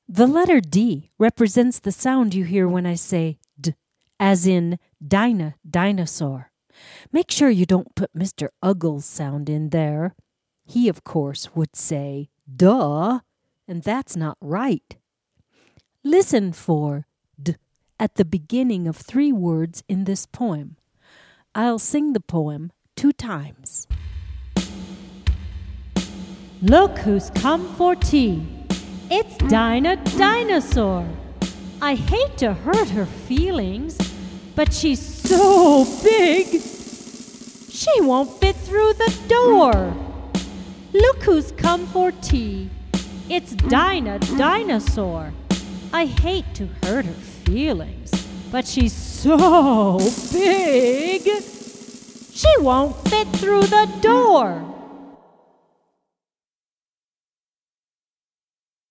The letter D represents the sound you hear when I say D, as in dinosaur. Make sure you don't put Mr. Uggle's sound in there. He, of course, would say, duh, and that's not right. Listen for D at the beginning of 3 words in this poem. I'll sing the poem 2 times. Look who's come for tea. It's Dinah Dinosaur. I hate to hurt her feelings, but she's so big, she won't fit through the door. Look who's come for tea. It's Dinah Dinosaur. I hate to hurt her feelings, but she's so big, she won't fit through the door.